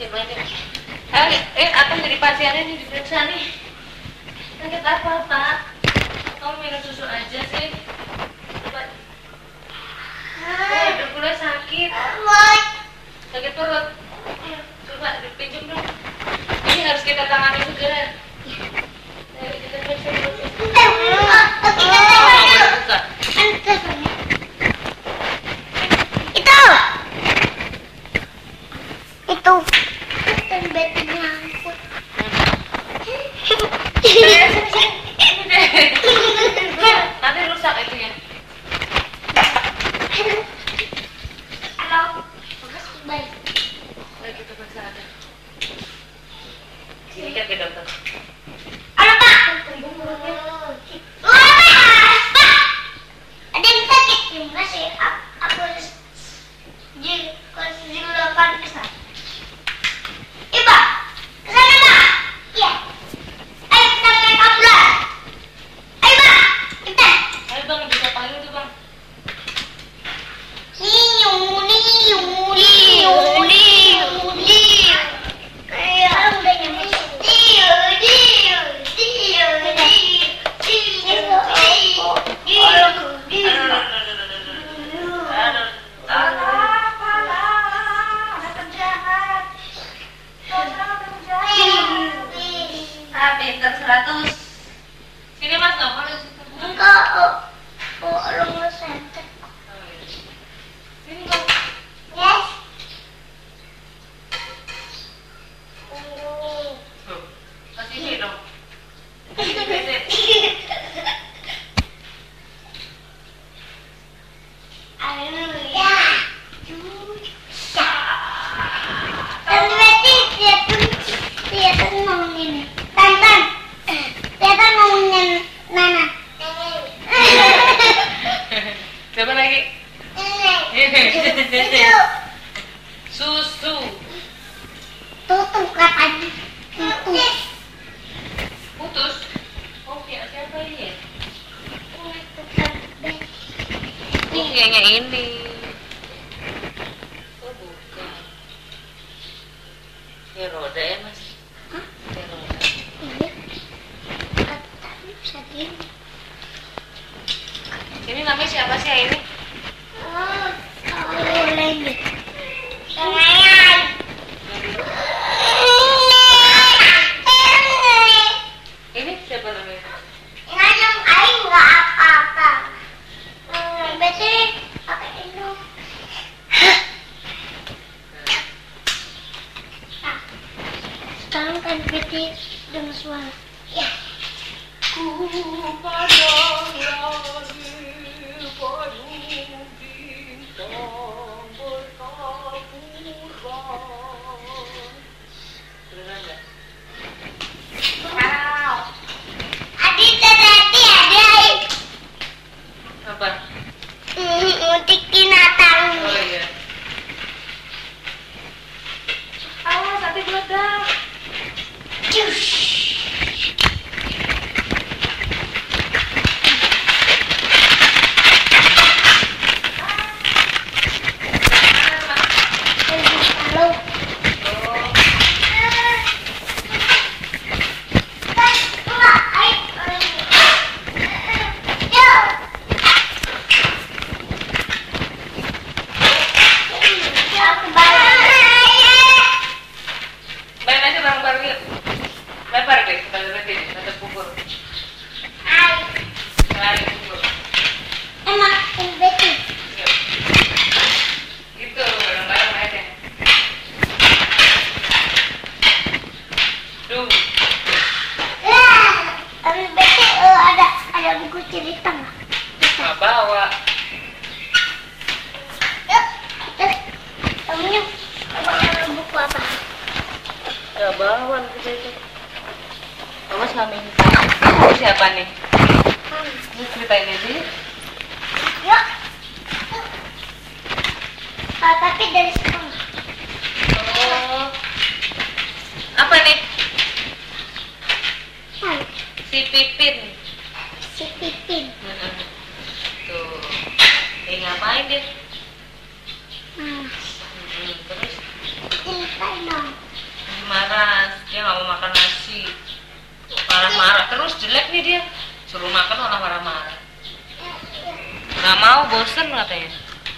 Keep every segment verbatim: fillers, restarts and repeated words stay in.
sakit banget. Eh, eh, Atom jadi pasiennya nih diperiksa nih. Sakit apa, Pak? Kamu minum susu aja sih. Coba. Eh, perutnya sakit. Sakit perut. Coba dipinjam dong. Ini harus kita tangani segera. Ayo kita periksa dulu. Itu. Itu. Dan Betty ngangkut. Nanti rusak itunya. Halo. Bagus baik. Ayo kita periksa ada. Sini kan ke dokter. Halo Pak. Wah, Pak. Ada yang sakit. Terima kasih. Aku di kursi delapan kesana. Iya Pak. Kesana Pak. Iya. Ayo kita naik ambulans. Ayo Pak. Kita. Ayo bang, bisa panggil tuh bang. Liu, liu, liu, liu, liu. Kayak udah nyampe. Liu, liu, liu, liu, Ah, pinter seratus. Sini mas, nggak boleh situ. enggak, oh, oh, lo nggak santet. Sini bang. Yes. Tuh, kasih sini dong. Haleluya. Dan berarti dia tuh dia tuh ngomongin Tantan. Dia tuh ngomongin Nana. Siapa lagi? Itu Susu. tutup katanya. Tutup. Putus. Oh, ya siapa ini? Oh, kayaknya ini. Oh, bukan. Kayak roda ya, Mas? Hah? Kayak roda. Iya. Katanya bisa gini. Ini namanya siapa sih ya ini? Oh, oh, lagi. Sayang. Ini siapa namanya? Ngajak aing nggak apa-apa. Berarti pakai ini. Nah, sekarang kan berarti dengan suara. Ya. Ku pandang lagi padu bintang bertaburan. Beneran nggak? Wow. Adik terhati adik. Apa? Mudik binatang. Oh iya. Ah, sate meledak. Cus. Halo. Main aja bareng-bareng yuk. Lempar deh, kita lihat ini, kita pukul. Lari pukul. Emang Betty. Yuk. Gitu, bareng-bareng aja. Duh. Om Betty eh, ada ada buku cerita nggak? Nggak bawa. Yuk, terus kamunya buku apa? Nggak bawa buku itu. Mas nggak minta. Ini siapa nih? Ini ceritain aja ya. Yuk. Ah, tapi dari sekarang. Oh. Apa nih? Hmm, Si Pipin. si Pipin. Mm-mm. Tuh. Eh, ngapain dia? Hmm, Mm-mm. Terus? cerita dong. gizi. Marah-marah terus, jelek nih dia. Suruh makan malah marah-marah. Nggak mau, bosen katanya.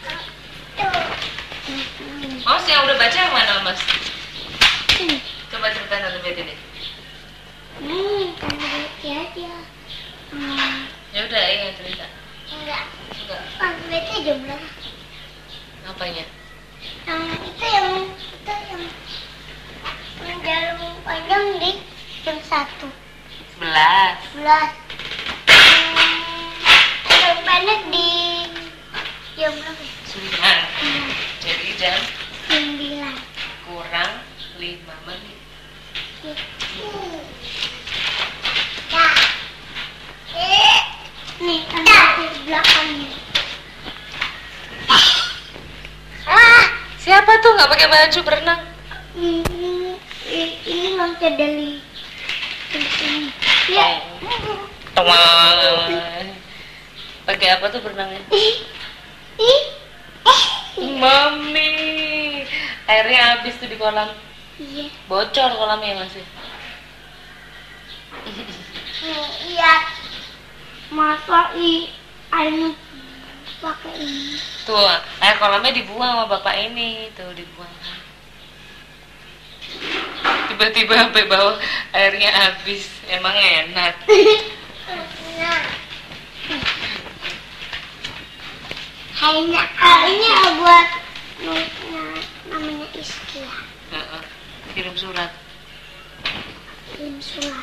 Mas yang udah baca yang mana Mas? Coba ceritain satu bait ini. Hmm, Tante Betty aja. Hmm. Ya udah, yang cerita. Enggak. Enggak. Tante Betty jam berapa? Apanya? Yang itu yang itu yang yang jarum panjang di jam satu. Sebelas. Belas. Hmm, jarum pendek di jam berapa? Sembilan. Jadi jam Sembilan. kurang lima menit. Nah, eh, nih ada di belakangnya. Ah, Siapa tuh nggak pakai baju berenang? ini ini loncat dari di sini. Ya. Teman. Pakai apa tuh berenangnya? Ih, ih, eh, Mami, airnya habis tuh di kolam. iya. Bocor kolamnya masih. Nih, iya. Masa i airnya pakai ini? Tuh, air kolamnya dibuang sama bapak ini, tuh dibuang. Tiba-tiba sampai bawah airnya habis, emang enak. Nah. Kayaknya kayaknya buat nah, namanya Iskia. Heeh. Kirim surat. Kirim surat.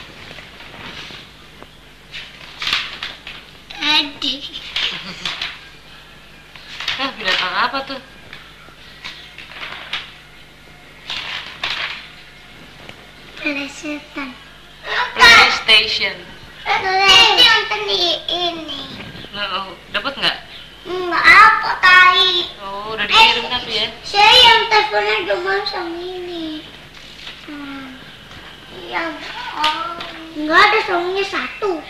Adik. Hah, binatang apa tuh? PlayStation. PlayStation. Ini nonton di ini. Nah, oh, dapat nggak? Enggak apa tai. Oh, udah dikirim tapi ya. Saya yang teleponnya cuma sama ini. Hmm. Yang oh. Enggak ada songnya satu.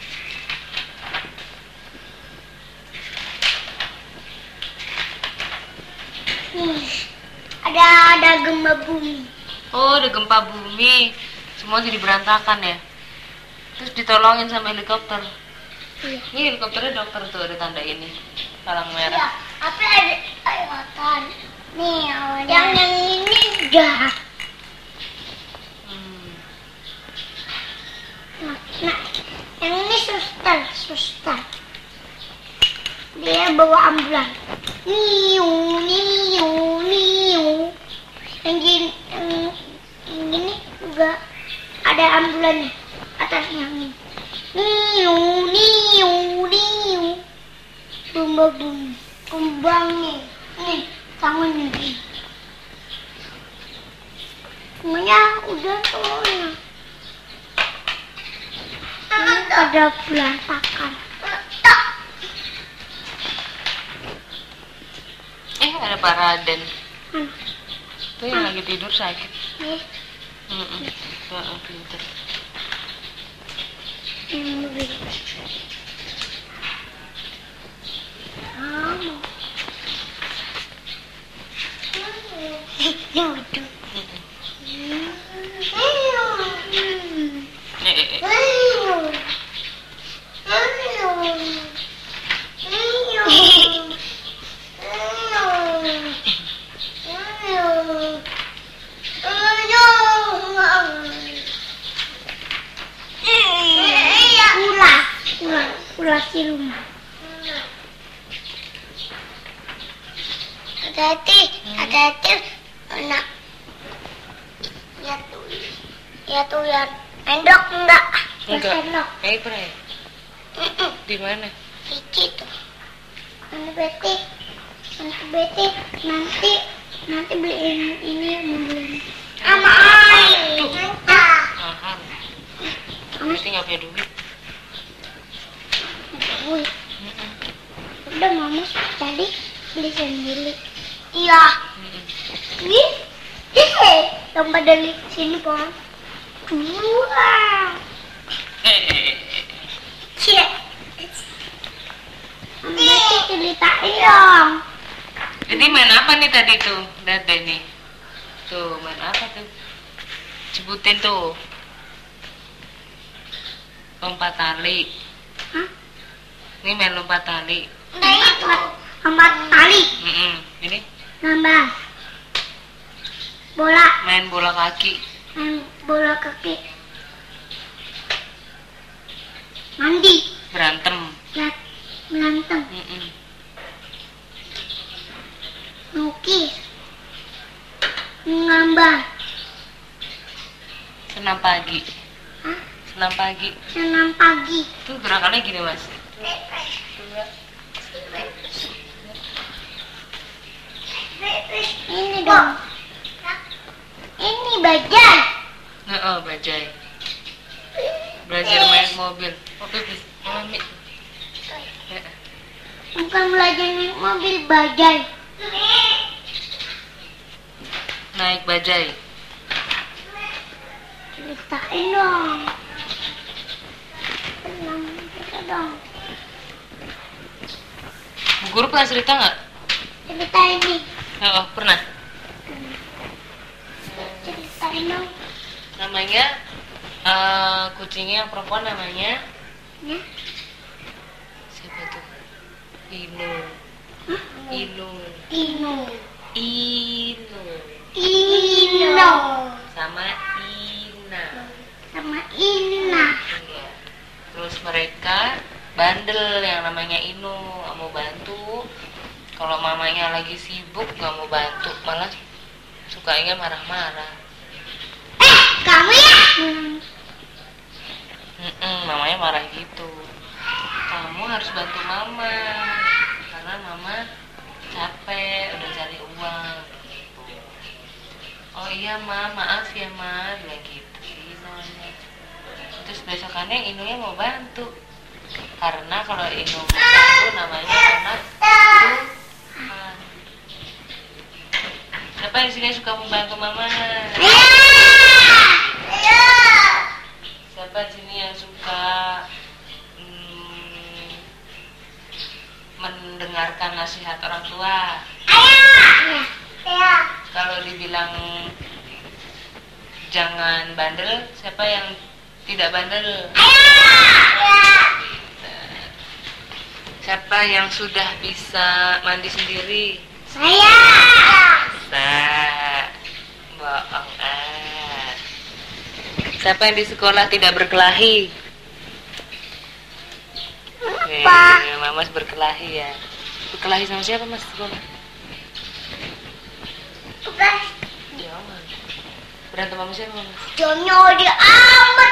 Nih, ada ada gempa bumi. Oh, ada gempa bumi. Semua jadi berantakan ya. Terus ditolongin sama helikopter. Iya. Ini helikopternya dokter tuh, ada tanda ini. Palang Iya, merah. tapi ada ayotan. Nih, yang yang ini udah. Hmm. Nah, nah, yang ini suster, suster. Dia bawa ambulan. Niu, niu, niu. Yang gini, yang, yang gini juga ada ambulannya. Atasnya ini. Niu, niu, niu. Bumba bum, kumbangnya. Nih, tangannya gini. Semuanya udah tuh. Ini ada berantakan. Eh, ada Pak Raden. Hmm. Tuh yang lagi tidur sakit. Nih, Heeh. Heeh, pinter. yang begini. Kamu. Duduk. Eh, eh, eh. Ular, ular, ular di rumah. Hati-hati, hati-hati, anak. Ya tuh, ya tuh ya. Endok enggak? Enggak. Endok. Eh, Bray. Di mana? Cici tuh. Nanti Betty, nanti Betty, nanti nanti beliin ini mau beliin. Sama air. Mahal. Kamu Mesti nggak punya duit. duit. Udah mama tadi beli sendiri. Iya. Nih, ih, lompat dari sini pon. Wah. Eh, eh, eh. Cie. Nanti ceritain dong. Jadi main apa nih tadi tuh? Lihat deh nih. Tuh, main apa tuh? Sebutin tuh. lompat tali. Hah? Ini main lompat tali. Nah itu lompat tali. Mm-mm. Ini Nambah bola. main bola kaki. Main bola kaki. Mandi. Berantem. Lihat berantem. Mm-mm. Lukis. Menggambar. Senam pagi. Hah? Senam pagi. Senam pagi. Tuh gerakannya gini mas. Ini dong. Ini bajai. Nah, oh bajai. Belajar main mobil. Mobil bisa. Mami. Ya. Bukan belajar naik mobil, bajai. Naik bajai. Ceritain dong. Tenang, cerita dong. Bu guru pernah cerita nggak? Ceritain nih. Oh, pernah. Ceritain dong. Namanya eh, kucingnya yang perempuan namanya Ya. siapa tuh? Inu. Hah? Inu. Ino. Inu. Ino. Sama Ina. Sama Ina. Iya. Terus mereka bandel yang namanya Inu, nggak mau bantu. Kalau mamanya lagi sibuk nggak mau bantu, malah sukanya marah-marah. Eh, kamu ya? Mm-mm, mamanya marah gitu. Kamu harus bantu mama karena mama capek udah cari uang. Oh iya ma, maaf ya ma, bilang gitu sih soalnya. Terus besokannya Inunya mau bantu karena kalau Inu mau bantu namanya anak Tuhan. Siapa yang sini suka membantu mama? Siapa di sini yang suka hmm, mendengarkan nasihat orang tua? Ya. Kalau dibilang jangan bandel, siapa yang tidak bandel? Siapa yang sudah bisa mandi sendiri? Saya. Bisa. Bohong ah. Siapa yang di sekolah tidak berkelahi? Apa? Eh, Mamas berkelahi ya. Berkelahi sama siapa mas di sekolah? Bukan. Jangan. Berantem sama siapa mas? Jonyo di amat.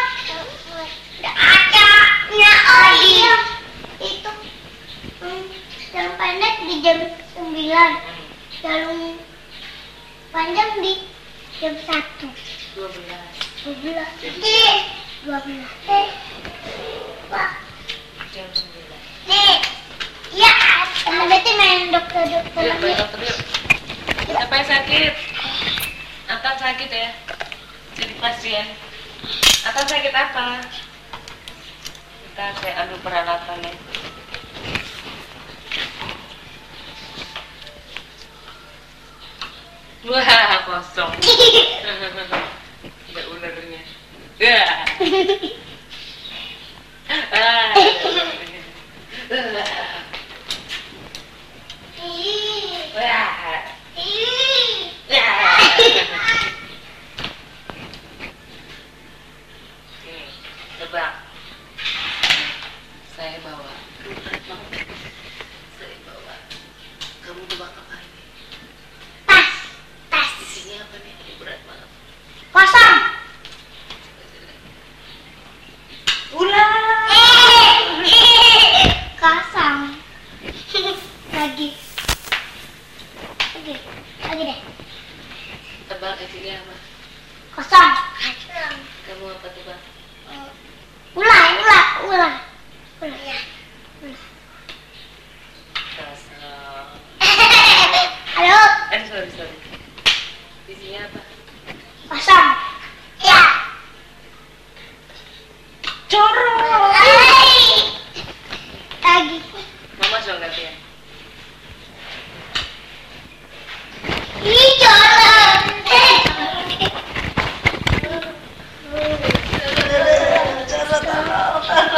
Acaknya Odi. Itu. Hmm, jarum pendek di jam sembilan. Jarum panjang di jam satu. Dua belas. Dua belas. Eh, dua belas. Eh, Pak. Jam sembilan. Nih. Ya, sama berarti main dokter-dokter Yuk, lagi. main dokter yuk. Siapa yang sakit? Atan sakit ya? Jadi pasien. Atan sakit apa? Kita saya adu peralatannya. Wah, kosong. Ada ularnya. Ya. Ah. Wah. Ya. Nih, tebak. Saya bawa. Saya bawa. Kamu tebak apa ini? Tas, tas. Isinya apa nih? Ini berat banget. Kosong. Ular. Eh, eh, kosong. Lagi. Lagi, lagi deh. Tebak isinya apa? Kosong. Kamu apa tebak? Ular, ular, ular. Ular. Ya. Kosong. Halo, Eh sorry sorry. Isinya apa? kosong. Ya. Corong. Hai. Lagi. Mama dong gantian. Ini jorok. Eh.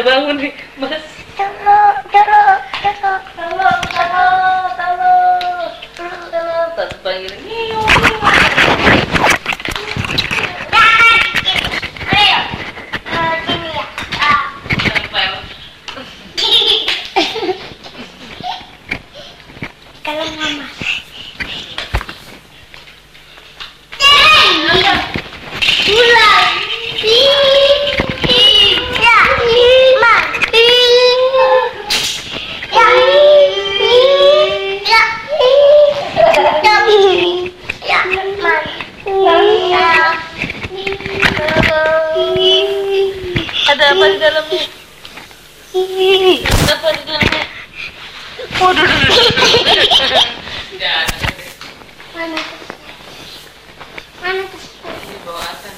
udah bangun nih, Mas. Tolong, tolong, tolong. Tolong, tolong, tolong. Tolong, tolong panggil. Nyiu, Ayo. Eh, sini ya. Ah. nempel. Kalau mama. Ular. Ya, man. Ya. Ya. Ya, man. Ya. Ada apa di dalamnya? Ada apa di dalamnya? Waduh, tidak ada. Mana? Mana tuh? Di bawah atas.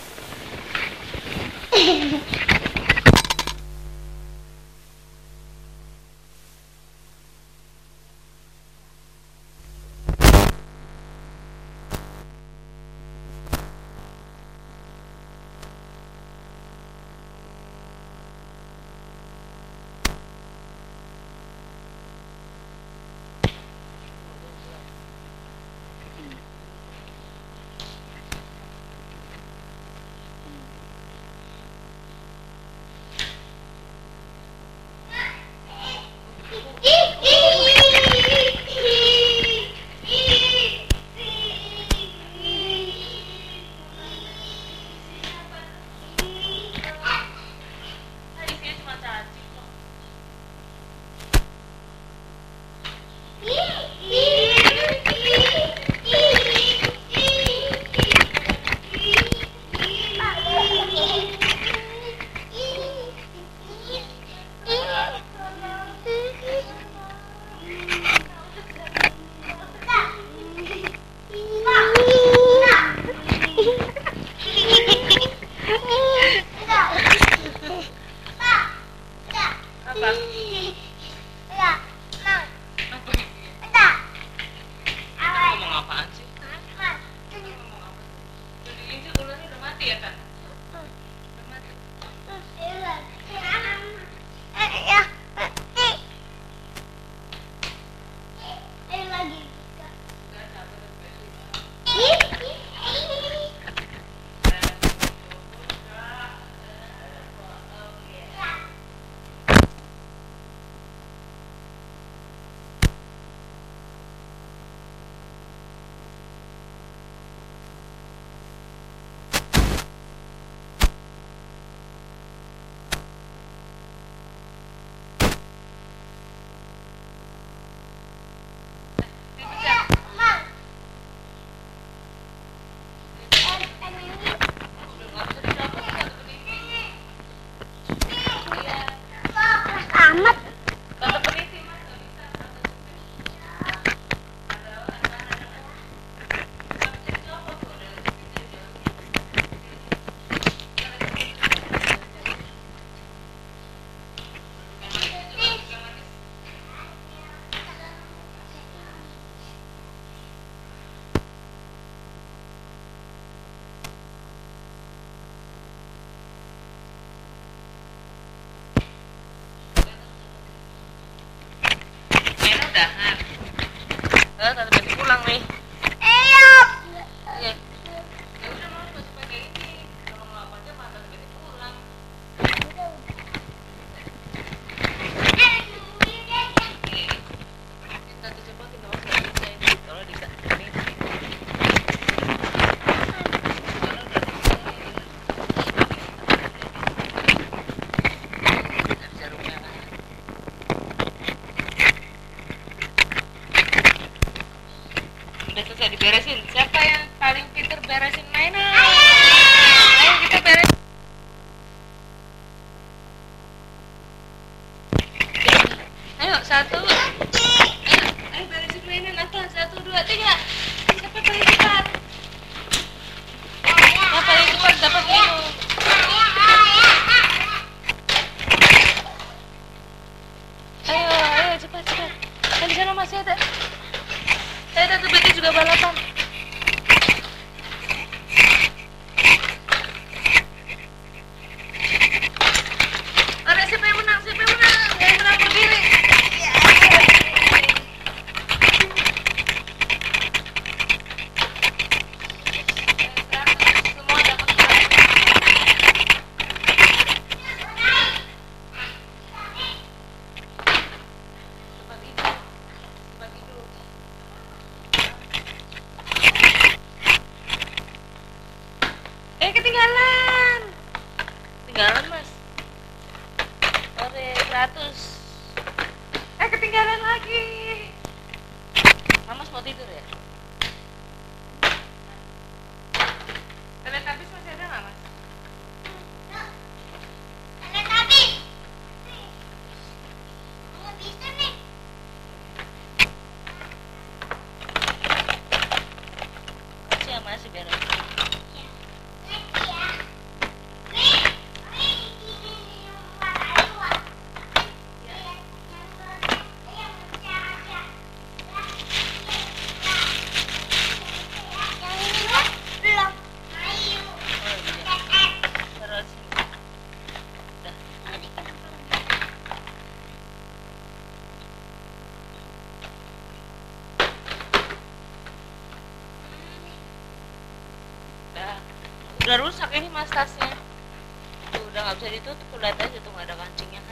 Apa? Ngomong apaan sih? Ngomong apa? Jadi ini ularnya udah mati ya kan? Udah mati. Udah sabar besok. Amat. Kata peniti mas, nggak bisa. Mainnya udahan. Eh, tante Betty pulang nih. Iya. Ya udah mau nggak usah pakai ini. Kalau nggak apa aja tante Betty pulang. Tante coba kita mau bisa ini. Kalau di ini. Jarumnya kan. Udah selesai diberesin. Siapa yang paling pinter beresin mainan? Ayo kita beresin. Ayo satu. Ayo, ayo beresin mainan. Nathan satu dua tiga. Siapa paling cepat? Yang paling cepat dapat minum. Ayo, ayo cepat cepat. Kan di sana masih ada. Saya Tante Betty juga balapan. Ada si ketinggalan. Ketinggalan mas. Ore seratus. Eh ketinggalan lagi. Mas mau tidur ya? Teletubbies masih ada nggak mas? Teletubbies. Nggak bisa nih. Kasih ya mas biar. Udah rusak ini mas tasnya tuh, udah nggak bisa ditutup, lihat aja tuh nggak ada kancingnya.